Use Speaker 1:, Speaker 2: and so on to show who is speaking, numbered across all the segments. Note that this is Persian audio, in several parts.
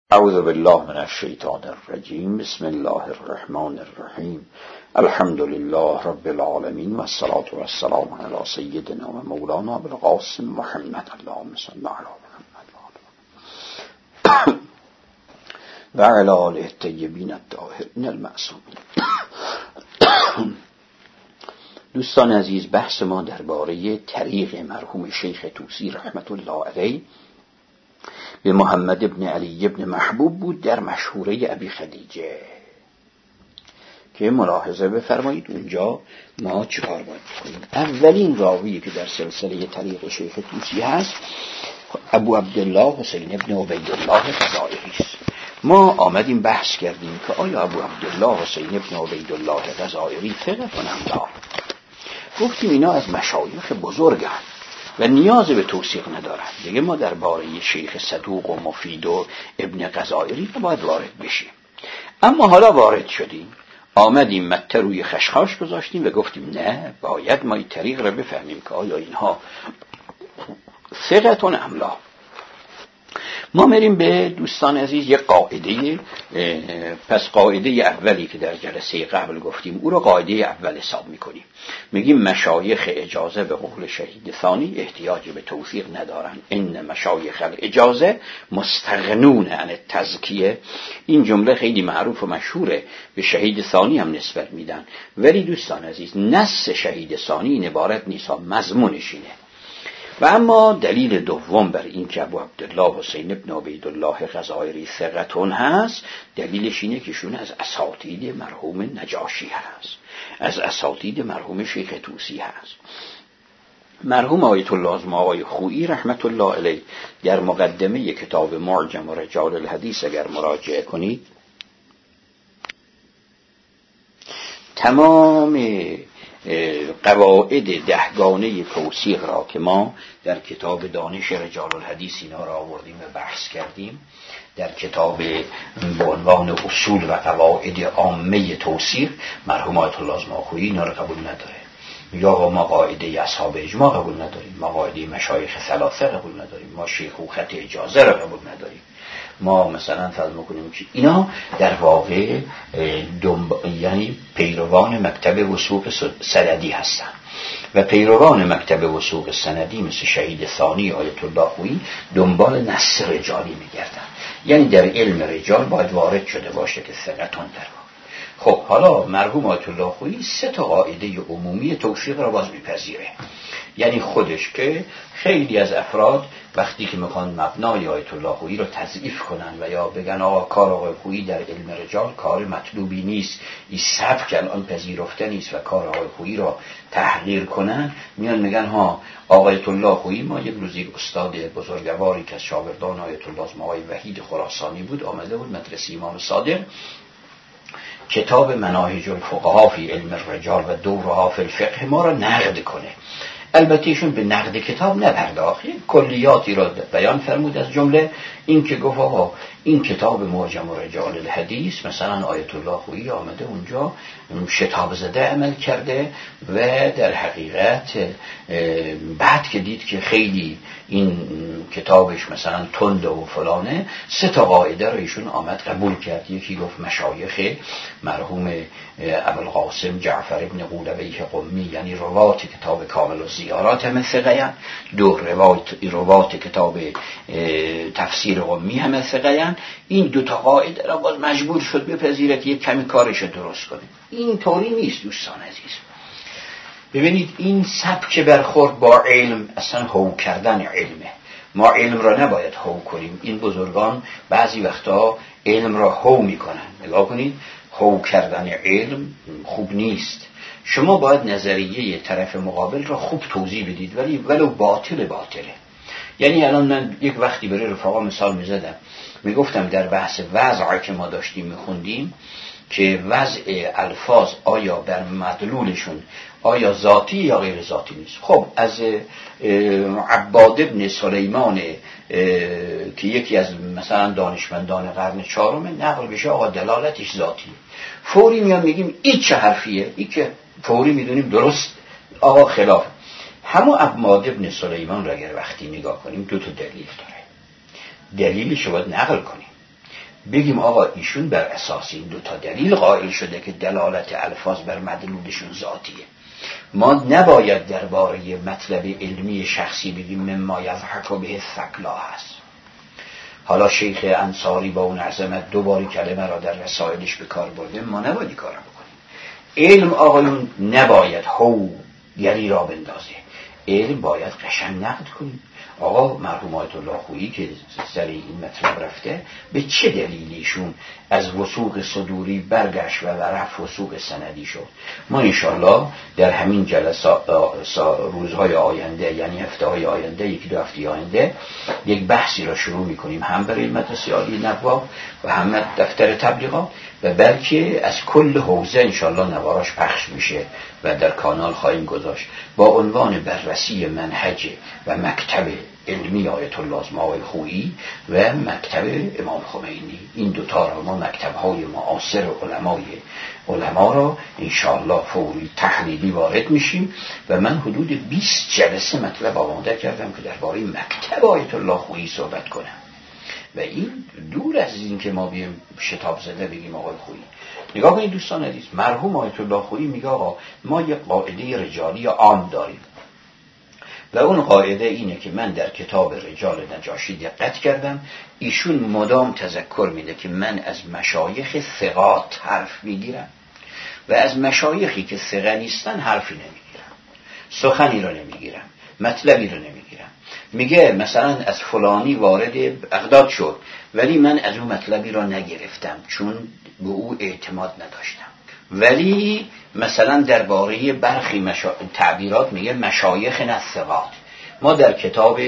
Speaker 1: اعوذ بالله من الشیطان الرجیم. بسم الله الرحمن الرحیم. الحمد لله رب العالمین و الصلاة و السلام علی سیدنا و مولانا ابوالقاسم محمد اللهم صل علی محمد و علی آله الطیبین الطاهرین المعصومین. دوستان عزیز، بحث ما درباره طریق مرحوم شیخ طوسی رحمت الله علیه به محمد ابن علی ابن محبوب بود در مشهوره ابی خدیجه که ملاحظه بفرمایید اونجا ما چیکار باید کنیم. اولین راویی که در سلسله طریق شیخ طوسی هست ابو عبدالله حسین ابن عبیدالله غزائری است. ما آمدیم بحث کردیم که آیا ابو عبدالله حسین ابن عبیدالله غزائری ثقه کنم؟ گفتیم اینا از مشایخ بزرگن و نیاز به توثیق ندارن. دیگه ما درباره شیخ صدوق و مفید و ابن غزائری باید وارد بشیم. اما حالا وارد شدیم، آمدیم مته روی خشخاش گذاشتیم و گفتیم نه، باید ما این طریق را بفهمیم که آیا اینها ثقتون ام لا. ما میریم به دوستان عزیز یک قاعده. پس قاعده اولی که در جلسه قبل گفتیم او را قاعده اول حساب میکنیم. میگیم مشایخ اجازه به قول شهید ثانی احتیاج به توثیق ندارن. ان مشایخ الاجازه مستغنون عن التزکیه. این جمله خیلی معروف و مشهوره، به شهید ثانی هم نسبت میدن. ولی دوستان عزیز نص شهید ثانی این عبارت نیست، مضمونش اینه. و اما دلیل دوم بر این که ابو عبدالله حسین ابن عبیدالله غزائری ثقتون هست، دلیلش اینه که شون از اساتید مرحوم نجاشی هست، از اساتید مرحوم شیخ طوسی هست. مرحوم آیت الله آقای خویی رحمت الله علیه در مقدمه کتاب معجم و رجال الحدیث اگر مراجعه کنید تمام قواعد دهگانه توثیق را که ما در کتاب دانش رجال الحدیث اینا را آوردیم و بحث کردیم، در کتاب با عنوان اصول و قواعد عامه توثیق، مرحوم آیت الله خویی اینا را قبول نداره. یا ما قاعده اصحاب اجماع قبول نداریم، ما قاعده مشایخ ثلاثه قبول نداریم، ما شیخ و خط اجازه را قبول نداریم. ما مثلا فرض میکنیم که اینا در واقع یعنی پیروان مکتب وثوق سندی هستن و پیروان مکتب وثوق سندی مثل شهید ثانی آیت الله خویی دنبال نص رجالی میگردن. یعنی در علم رجال باید وارد شده باشه که ثقتون در واقع. خب حالا مرحوم آیت الله خویی 3 قاعده عمومی توثیق را باز میپذیره. یعنی خودش که خیلی از افراد وقتی که میخوان مبنای آیت الله خویی رو تضعیف کنن و یا بگن آقا کار آقای خویی در علم رجال کار مطلوبی نیست، این سبک الان پذیرفته نیست و کار آقای خویی رو تحقیر کنن، میان میگن ها آیت الله خویی. ما یک روز یک استاد بزرگواری که از شاگردان آیت الله آقای وحید خراسانی بود آمده بود مدرسه امام صادق، کتاب مناهج الفقها فی علم الرجال و دورها فی الفقه ما را نقد کنه. البته ایشون به نقد کتاب نپرداخت، کلیاتی را بیان فرمود. از جمله این که گفت آقا این کتاب معجم رجال الحدیث مثلا آیت الله خویی آمده اونجا شتاب زده عمل کرده و در حقیقت بعد که دید که خیلی این کتابش مثلا تند و فلانه 3 قاعده رو ایشون آمد قبول کرد. یکی گفت مشایخ مرحوم ابوالقاسم جعفر ابن قولبیه قمی یعنی روات کتاب کامل الزیارات هم ثقه‌اند. 2 روات کتاب تفسیر قمی هم ثقه‌اند. این 2 قاعده را باز مجبور شد بپذیره که یک کمی کارش درست کنه. این طوری نیست دوستان عزیز. ببینید این سبک برخورد با علم اصلا هو کردن علمه. ما علم را نباید هو کنیم. این بزرگان بعضی وقتا علم را هو میکنن. نگاه کنید، هو کردن علم خوب نیست. شما باید نظریه طرف مقابل را خوب توضیح بدید، ولی ولو باطله. یعنی الان من یک وقتی برای رفقا مثال میزدم، میگفتم در بحث وضع که ما داشتیم میخوندیم که وضع الفاظ آیا بر مدلولشون آیا ذاتی یا غیر ذاتی نیست. خب از عباد ابن سلیمان که یکی از مثلا دانشمندان قرن 4 نقل بشه آقا دلالتش ذاتی، فوری میان میگیم این چه حرفیه، این که فوری میدونیم درست آقا خلاف. همون عباد ابن سلیمان را اگر وقتی نگاه کنیم 2 دلیل داره. دلیلش رو باید نقل کنیم. بگیم آقا ایشون بر اساس این دو تا دلیل قائل شده که دلالت الفاظ بر مدلولشون ذاتیه. ما نباید درباره مطلب علمی شخصی بگیم مما یضحک به ثقلا هست. حالا شیخ انصاری با اون عظمت دوباری کلمه را در رسائلش به کار برده، ما نباید کار بکنیم. علم آقایون نباید گری را بندازه، علم باید قشنگ نقد کنیم. آقا مرحوم آیت الله خویی که سر این مطلب رفته به چه دلیلیشون از وثوق صدوری برگشت و رفت وثوق سندی شد. ما انشاءالله در همین جلسات روزهای آینده، یعنی هفته‌های آینده، یکی دو هفته آینده، یک بحثی را شروع می‌کنیم، هم برای مدرسه عالی نبوه و هم دفتر تبلیغات، و بلکه از کل حوزه انشاءالله نواراش پخش میشه و در کانال خواهیم گذاشت با عنوان بررسی منهج و مکتب علمی آیت الله اسماعیل خویی و مکتب امام خمینی. این دوتا را ما مکتب‌های معاصر علما را انشاءالله فوری تحلیلی وارد میشیم و من حدود 20 جلسه مطلب آماده کردم که درباره مکتب آیت الله خویی صحبت کنم. و این دور از این که ما بیم شتاب زده بگیم آقای خویی. نگاه کنید دوستان عزیز، مرحوم آیت الله خویی میگه آقا ما یک قاعده رجالی عام داریم و اون قاعده اینه که من در کتاب رجال نجاشی دقت کردم، ایشون مدام تذکر میده که من از مشایخ ثقات حرف میگیرم و از مشایخی که ثقه نیستن حرفی نمیگیرم، سخنی را نمیگیرم، مطلبی را نمیگیرم. میگه مثلا از فلانی وارد بغداد شد ولی من از اون مطلبی را نگرفتم چون به او اعتماد نداشتم. ولی مثلا درباره برخی تعبیرات میگه مشایخ نثقات. ما در کتاب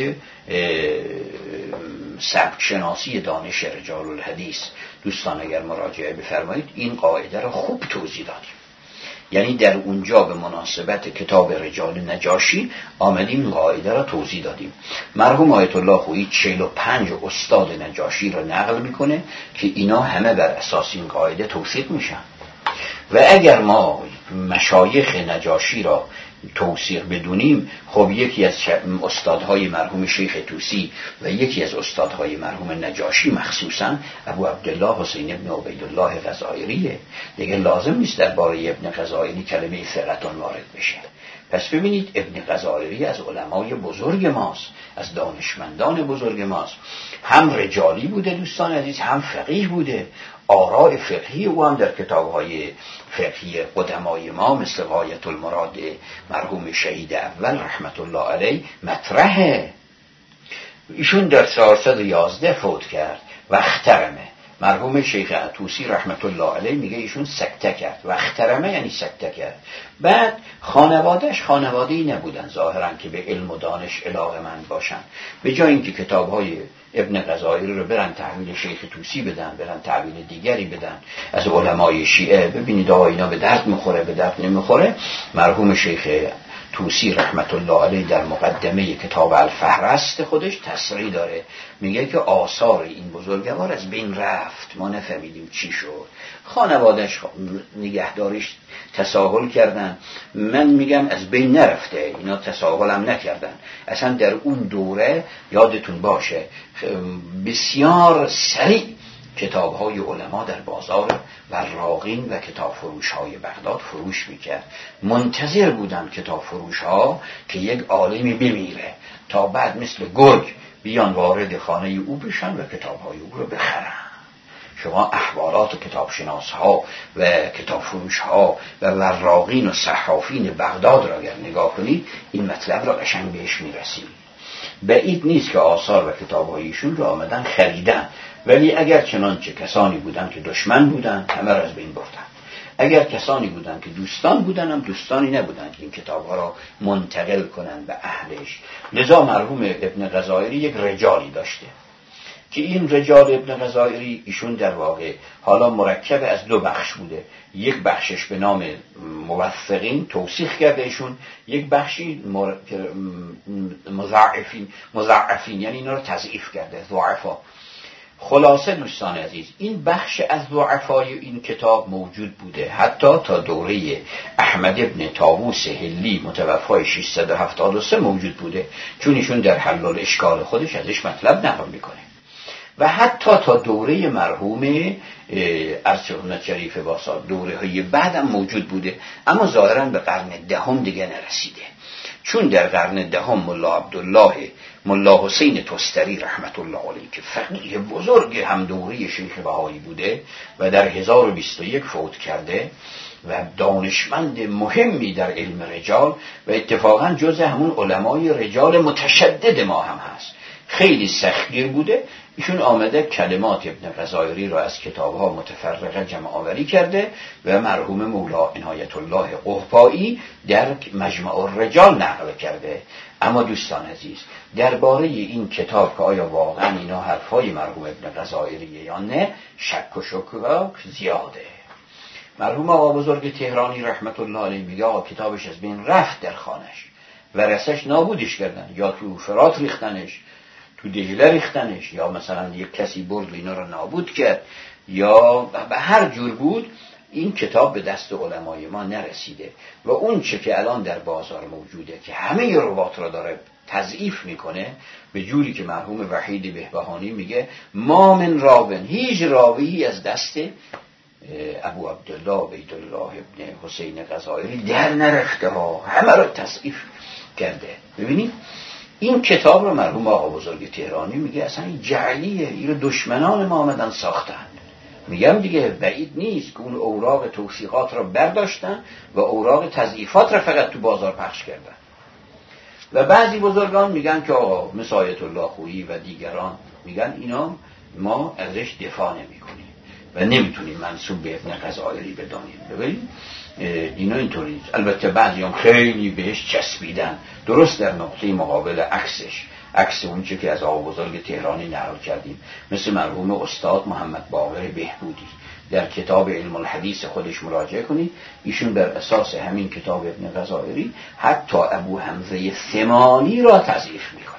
Speaker 1: سبک شناسی دانش رجال الحدیث دوستان اگر مراجعه بفرمایید این قاعده را خوب توضیح دادیم. یعنی در اونجا به مناسبت کتاب رجال نجاشی آمدیم قاعده را توضیح دادیم. مرحوم آیت الله خویی 45 استاد نجاشی را نقل میکنه که اینا همه بر اساس این قاعده توثیق میشن. و اگر ما مشایخ نجاشی را توثیق بدونیم، خب یکی از استادهای مرحوم شیخ طوسی و یکی از استادهای مرحوم نجاشی مخصوصا ابو عبدالله حسین ابن عبیدالله غزائریه. دیگه لازم نیست درباره ابن غزائری کلمه ثقتون وارد بشه. پس ببینید ابن غزائری از علمای بزرگ ماست، از دانشمندان بزرگ ماست، هم رجالی بوده دوستان عزیز، هم فقیه بوده. آراء فقهی او هم در کتاب‌های فقهی قدمای ما مثل غایت المراد مرحوم شهید اول رحمت الله علیه مطرحه. ایشون در 411 فوت کرد و اخترمه. مرحوم شیخ طوسی رحمت الله علیه میگه ایشون سکته کرد و اخترمه یعنی سکته کرد. بعد خانوادهش خانواده‌ای نبودن ظاهراً که به علم و دانش علاقه‌مند باشن. به جای اینکه کتاب‌های ابن غزائری رو برن تحویل شیخ طوسی بدن، برن تحویل دیگری بدن از علمای شیعه، ببینید آقا اینا به درد میخوره به درد نمیخوره. مرحوم شیخ طوسی رحمت الله علیه در مقدمه کتاب الفهرست خودش تصریح داره، میگه که آثار این بزرگوار از بین رفت، ما نفهمیدیم چی شد. خانواده‌اش نگهداریش تساهل کردن. من میگم از بین نرفته، اینا تساهل هم نکردن. اصلا در اون دوره یادتون باشه بسیار سریع کتاب‌های علما در بازار وراقین و کتاب فروش‌های بغداد فروش می‌کرد. منتظر بودن کتاب فروش‌ها که یک عالمی بمیره تا بعد مثل گرگ بیان وارد خانه او بشن و کتاب‌های او رو بخرن. شما احوالات کتابشناس‌ها و کتاب فروش‌ها و وراقین و صحافین بغداد را اگر نگاه کنید این مطلب را قشنگ بهش می‌رسید. بعید نیست که آثار و کتاب‌هایشون رو آمدن خریدن، ولی اگر چنانچه کسانی بودن که دشمن بودن همه را از بین بردن، اگر کسانی بودن که دوستان بودن هم دوستانی نبودن که این کتاب‌ها را منتقل کنن به اهلش. لذا مرحوم ابن غزائری یک رجالی داشته که این رجال ابن غزائری ایشون در واقع حالا مرکب از دو بخش بوده. یک بخشش به نام موثقین توثیق کرده ایشون، یک بخشی مضاعفین یعنی اینا رو تضعیف کرده، ضعفا. خلاصه دوستان عزیز این بخش از ضعفای این کتاب موجود بوده حتی تا دوره احمد ابن طاووس حلی متوفای 673 موجود بوده، چون ایشون در حل الاشکال خودش ازش مطلب نقل میکنه. و حتی تا دوره مرحوم ارشد شریف باسا دوره های بعدم موجود بوده، اما ظاهرا به قرن دهم دیگه نرسیده. چون در قرن دهم ملا عبدالله ملا حسین تستری رحمت الله علیه که فقیه بزرگ هم دوره شیخ بهایی بوده و در 1021 فوت کرده و دانشمند مهمی در علم رجال و اتفاقا جز همون علمای رجال متشدد ما هم هست، خیلی سختگیر بوده. ایشون آمده کلمات ابن غزایری را از کتابها متفرقه جمع آوری کرده و مرحوم مولا عنایت الله قحطایی در مجمع الرجال نقل کرده. اما دوستان عزیز، درباره این کتاب که آیا واقعا اینا حرفای مرحوم ابن غزایری یا نه، شک و شکوک زیاده. مرحوم آقا بزرگ تهرانی رحمت الله علیه میگه آقا کتابش از بین رفت در خانش، ورثش نابودش کردن، یا تو فرات ریختنش، تو دجله ریختنش، یا مثلا یک کسی برد اینا رو نابود کرد، یا به هر جور بود این کتاب به دست علمای ما نرسیده. و اون چه که الان در بازار موجوده که همه روات را داره تضعیف میکنه، به جوری که مرحوم وحید بهبهانی میگه ما من راون، هیچ راوی از دست ابو عبدالله عبیدالله ابن حسین غزایری در نرفته ها، همه را تضعیف کرده. ببینید این کتاب رو مرحوم آقا بزرگ تهرانی میگه اصلا این جعلیه، این رو دشمنان ما آمدن ساختن. میگم دیگه بعید نیست که اون اوراق توثیقات را برداشتن و اوراق تضعیفات را فقط تو بازار پخش کردن. و بعضی بزرگان میگن که آقا مثل آیت الله خویی و دیگران میگن اینا ما ازش دفاع نمی کنیم و نمیتونیم منسوب به ابن غزایری بدانیم. ببینید اینا اینطوری. البته بعضی هم خیلی بهش چسبیدن، درست در نقطه مقابل عکس اون چه که از آقا بزرگ تهرانی نقل کردیم، مثل مرحوم استاد محمد باقر بهبودی در کتاب علم الحدیث خودش مراجعه کنید. ایشون بر اساس همین کتاب ابن غزایری حتی ابو حمزه ثمالی را تضعیف میکنه.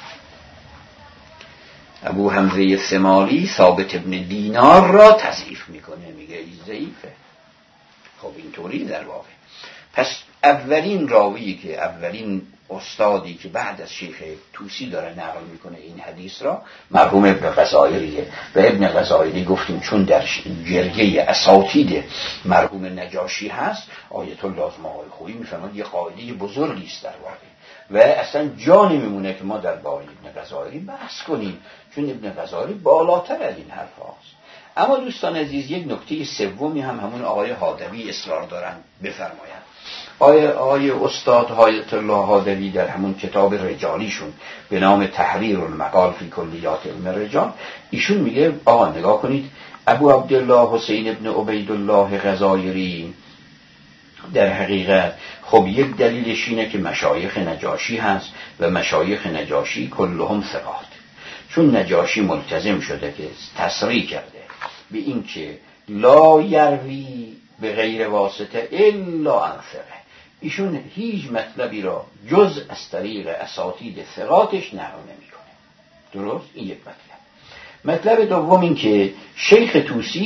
Speaker 1: ابو حمزه ثمالی ثابت ابن دینار را تضعیف میکنه، میگه این ضعیفه. خب اینطوری در واقع. پس اولین راویی که اولین استادی که بعد از شیخ طوسی داره نقل میکنه این حدیث را مرحوم ابن غزایریه. و ابن غزایری گفتیم چون در جرگه اساتید مرحوم نجاشی هست، آیت الله آقای خویی میفهمند یه قاعده بزرگی است در واقع و اصلا جا نمیمونه که ما در باره ابن غزایری بحث کنیم، چون ابن غزایری بالاتر از این حرف هاست. اما دوستان عزیز یک نکته سومی هم همون آقای هادوی اصرار دارن بفرمایند. آقای استاد آیت الله هادوی در همون کتاب رجالیشون به نام تحریر المقال فی کلیات علم الرجال، ایشون میگه آقا نگاه کنید ابو عبدالله حسین ابن عبیدالله غزایری در حقیقت خب یک دلیلش اینه که مشایخ نجاشی هست و مشایخ نجاشی کلهم ثقات، چون نجاشی ملتزم شده که تصریح کرده به این که لا یروی به غیر واسطه الا عن ثقه، ایشون هیچ مطلبی را جز از طریق اساتید ثقاتش نقل نمیکنه. درست؟ این یک مطلب دوم این که شیخ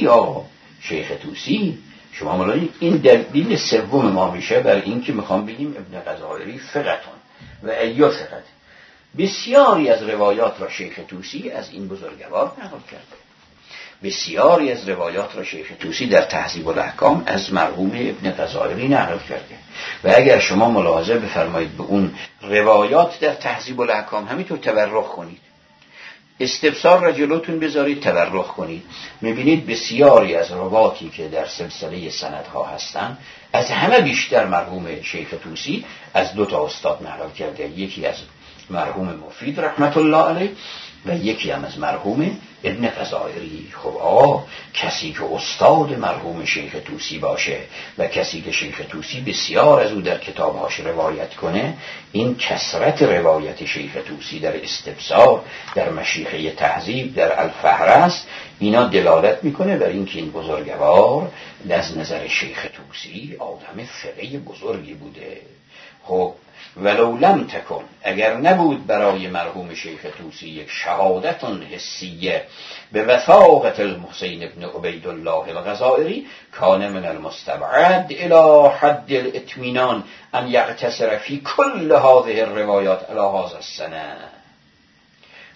Speaker 1: طوسی شما ملاحظه این دلیل سوم ما میشه برای این که میخوام بگیم ابن غزایری ثقتون و ایو ثقت. بسیاری از روایات را شیخ طوسی از این بزرگوار نقل کرده. بسیاری از روایات را شیخ طوسی در تهذیب الاحکام از مرحوم ابن غزایری نقل کرده. و اگر شما ملاحظه بفرمایید به اون روایات در تهذیب الاحکام همینطور تبرک کنید، استفسار را جلوتون بذارید، تبرک کنید، میبینید بسیاری از رواتی که در سلسله سندها هستن از همه بیشتر مرحوم شیخ طوسی از دو تا استاد نقل کرده، یکی از مرحوم مفید رحمت الله علیه و یکی هم از مرحوم ابن غزایری. خب کسی که استاد مرحوم شیخ طوسی باشه و کسی که شیخ طوسی بسیار از او در کتابهاش روایت کنه، این کثرت روایت شیخ طوسی در استبصار، در مشیخه تهذیب، در الفهرست، اینا دلالت میکنه بر اینکه این بزرگوار از نظر شیخ طوسی آدم ثقه بزرگی بوده. خب ولو لم تکن، اگر نبود برای مرحوم شیخ طوسی یک شهادت حسیه به وثاقت المحسین ابن عبیدالله الغزائری، کان من المستبعد الى حد الاطمینان ان یقتصر فی کل هذه الروایات علی هذا السند.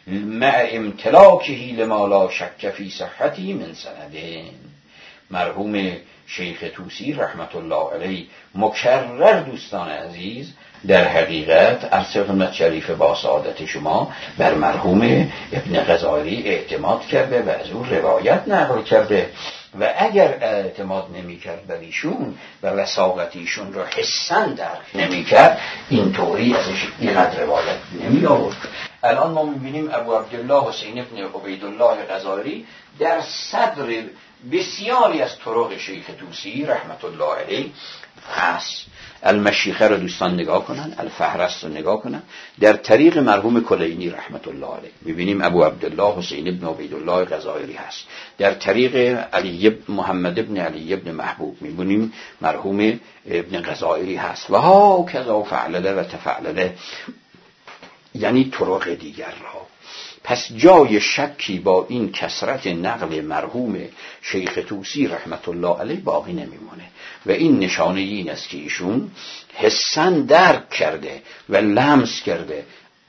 Speaker 1: مع امتلاکه لما لا شک فی صحتی من سنده. مرحوم شیخ طوسی رحمت الله علیه مکرر دوستان عزیز در حقیقت عرض خدمت شریف با سعادت شما بر مرحوم ابن غزالی اعتماد کرده و از او روایت نقل کرده و اگر اعتماد نمی کرد بر ایشون و وثاقت ایشون را حساً درک نمی کرد اینطوری ازش اینقدر روایت نمی آورد. الان ما میبینیم ابو عبدالله حسین ابن عبیدالله غزالی در صدر بسیاری از طرق شیخ طوسی رحمت الله علیه هست. المشیخه رو دوستان نگاه کنن، الفهرست رو نگاه کنن، در طریق مرحوم کلینی رحمت الله علیه میبینیم ابو عبدالله حسین ابن عبیدالله غزالی هست. در طریق محمد ابن علی ابن محبوب میبینیم مرحوم ابن غزالی هست و ها کذا فعلله و تفعلله، یعنی طرق دیگر را. پس جای شکی با این کثرت نقل مرحوم شیخ طوسی رحمت الله علیه باقی نمیمونه و این نشانه این است که ایشون حساً درک کرده و لمس کرده.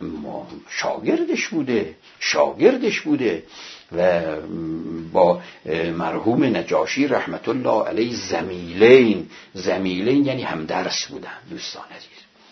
Speaker 1: شاگردش بوده و با مرحوم نجاشی رحمت الله علیه زمیلین یعنی همدرس بودن دوستان عزیز.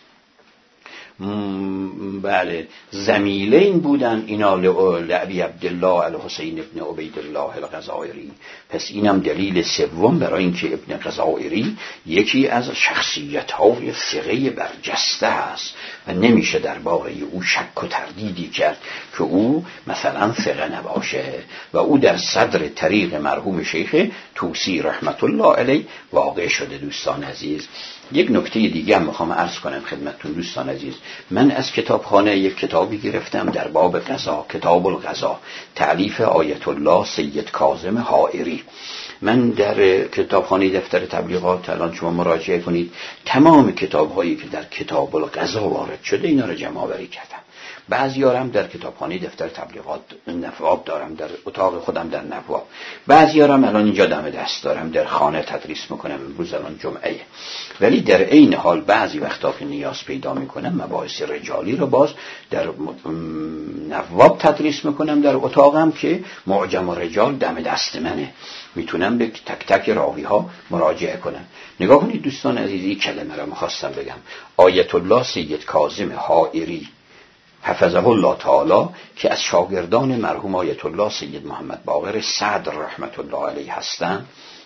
Speaker 1: بله زمیلین بودن اینا لعبی عبدالله الحسین ابن عبیدالله الغزائری. پس اینم دلیل سوم برای اینکه ابن غزائری یکی از شخصیت‌های ثقه برجسته است و نمیشه درباره او شک و تردیدی کرد که او مثلا ثقه نباشه و او در صدر طریق مرحوم شیخ طوسی رحمت الله علیه واقع شده. دوستان عزیز یک نکته دیگه هم میخوام عرض کنم خدمتتون دوستان عزیز. من از کتابخانه یک کتابی گرفتم در باب قضا، کتاب القضا، تألیف آیت الله سید کاظم حائری. من در کتابخانه دفتر تبلیغات الان شما مراجعه کنید تمام کتاب‌هایی که در کتاب القضا وارد شده اینا رو جمع آوری کردم. بعضی‌ها هم در کتابخانه دفتر تبلیغات نفواب دارم، در اتاق خودم در نفواب. بعضی‌ها هم الان اینجا دم دست دارم، در خانه تدریس میکنم. امروز الان جمعه، ولی در عین حال بعضی وقتا که نیاز پیدا میکنم مباحث رجالی رو باز در نفواب تدریس میکنم در اتاقم که معجم الرجال دم دست منه، میتونم به تک تک راوی ها مراجعه کنم. نگاه کنید دوستان عزیزی کلمه رو میخواستم بگم. آیت الله سید کاظم حائری حفظه الله تعالی که از شاگردان مرحوم آیت الله سید محمد باقر صدر رحمت الله علیه هستند،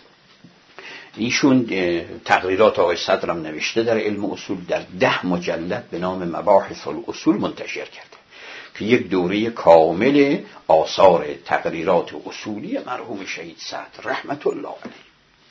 Speaker 1: ایشون تقریرات آقای صدرم نوشته در علم اصول در 10 مجلد به نام مباحث الاصول منتشر کرده که یک دوره کامل آثار تقریرات اصولی مرحوم شهید صدر رحمت الله علیه.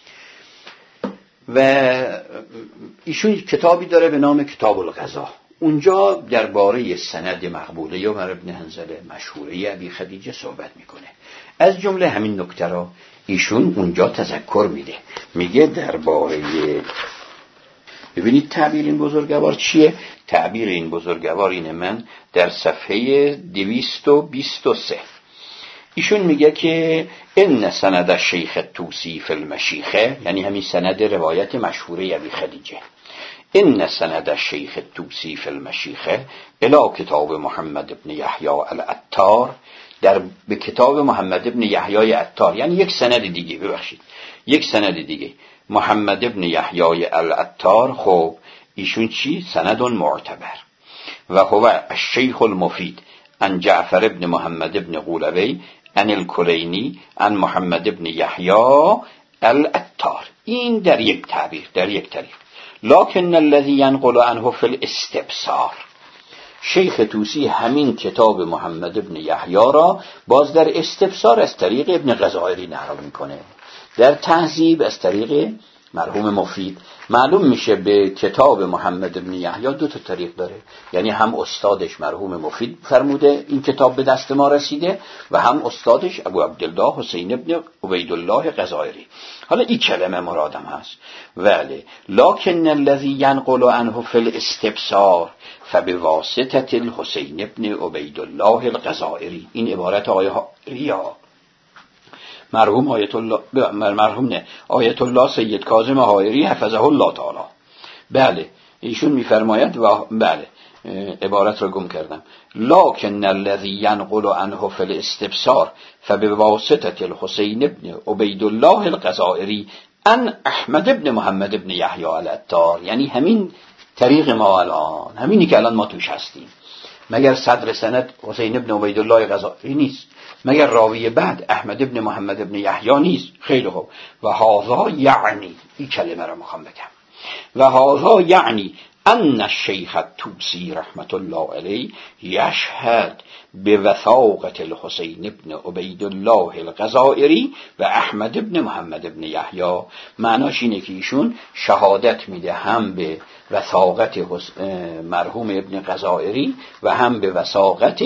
Speaker 1: و ایشون کتابی داره به نام کتاب القضا. اونجا درباره سند مقبوله عمر بن حنظله مشهوره ابی خدیجه صحبت میکنه. از جمله همین نکته را ایشون اونجا تذکر میده، میگه درباره، ببینید تعبیر این بزرگوار چیه؟ تعبیر این بزرگوار اینه، من در صفحه 223 ایشون میگه که ان سند شیخ طوسی فی المشیخه، یعنی همین سند روایت مشهوره ابی خدیجه، ان سند شیخ طوسی فی المشیخه الی کتاب محمد بن یحیی العطار، به کتاب محمد بن یحیی العطار، یعنی یک سند دیگه، ببخشید یک سند دیگه، محمد بن یحیی العطار. خب ایشون چی؟ سند معتبر. و هو الشیخ المفید عن جعفر بن محمد بن قولوی عن الکلینی عن محمد بن یحیی العطار. این در یک تعبیر، در یک طریق. لکن الذی ینقل عنه فی الاستبصار، شیخ طوسی همین کتاب محمد بن یحیی را باز در استبصار از طریق ابن غزائری نقل میکنه، در تهذیب از طریق مرحوم مفید. معلوم میشه به کتاب محمد بن یحیی 2 طریق داره، یعنی هم استادش مرحوم مفید فرموده این کتاب به دست ما رسیده و هم استادش ابو عبدالله حسین ابن عبیدالله غزائری. حالا این کلمه مرادم هست. ولی لکن الذی ینقل عنه فی الاستبصار فبواسطه الحسین ابن عبیدالله الغزائری. این عبارت آقای ریا مرحوم آیت الله سید کاظم حائری حفظه الله تعالی. بله ایشون میفرماید و بله عبارت را گم کردم. لکن الذی ینقل عنه فی الاستبصار فبواسطه الحسین ابن عبیدالله الغزائری ان احمد ابن محمد ابن یحیی العطار. یعنی همین طریق ما الان، همینی که الان ما توش هستیم. مگر صدر سند حسین ابن عبیدالله غزائری نیست؟ مگر راوی بعد احمد ابن محمد ابن یحیی نیست؟ خیلی خوب. و هذا یعنی، این کلمه را میخوام بگم، و هذا یعنی ان الشیخ الطوسی رحمت الله علیه یشهد بوثاقة الحسین ابن عبیدالله الغزائری و احمد ابن محمد ابن یحیی. معناش اینه که ایشون شهادت میده هم به وثاقت مرحوم ابن غزائری و هم به وثاقت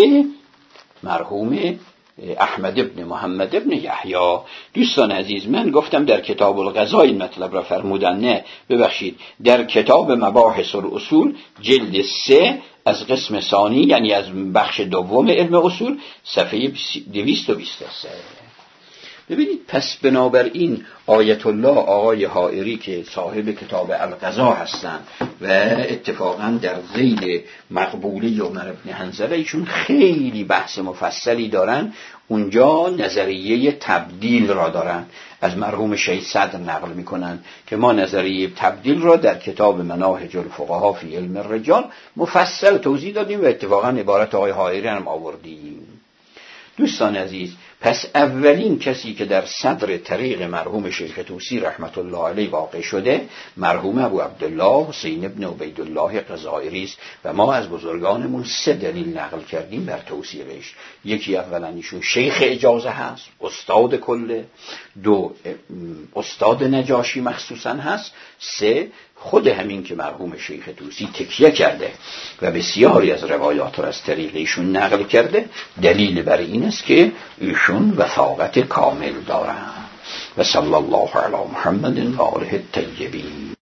Speaker 1: مرحوم احمد ابن محمد ابن یحیی. دوستان عزیز، من گفتم در کتاب الغزا این مطلب را فرمودن، نه ببخشید، در کتاب مباحث الاصول جلد 3 از قسم ثانی، یعنی از بخش دوم علم اصول، صفحه 223. ببینید، پس بنابراین آیت الله آقای حائری که صاحب کتاب الغزا هستند و اتفاقا در ذیل مقبولی عمر بن حنظله ایشون خیلی بحث مفصلی دارن. اونجا نظریه تبدیل را دارن، از مرحوم شیخ صدر نقل میکنن که ما نظریه تبدیل را در کتاب مناهج الفقها فی علم الرجال مفصل توضیح دادیم و اتفاقا عبارت آقای حائری هم آوردیم. دوستان عزیز، پس اولین کسی که در صدر طریق مرحوم شیخ طوسی رحمت الله علیه واقع شده مرحوم ابو عبدالله حسین ابن عبیدالله غزائری است و ما از بزرگانمون 3 دلیل نقل کردیم بر توصیفش. یکی اولا ایشون شیخ اجازه هست، استاد کله. 2 استاد نجاشی مخصوصا هست. 3 خود همین که مرحوم شیخ طوسی تکیه کرده و بسیاری از روایات را از طریق ایشون نقل کرده، دلیل بر این است که ایشون وثاقت کامل دارن. و صلی الله علی محمد و آله الطیبین.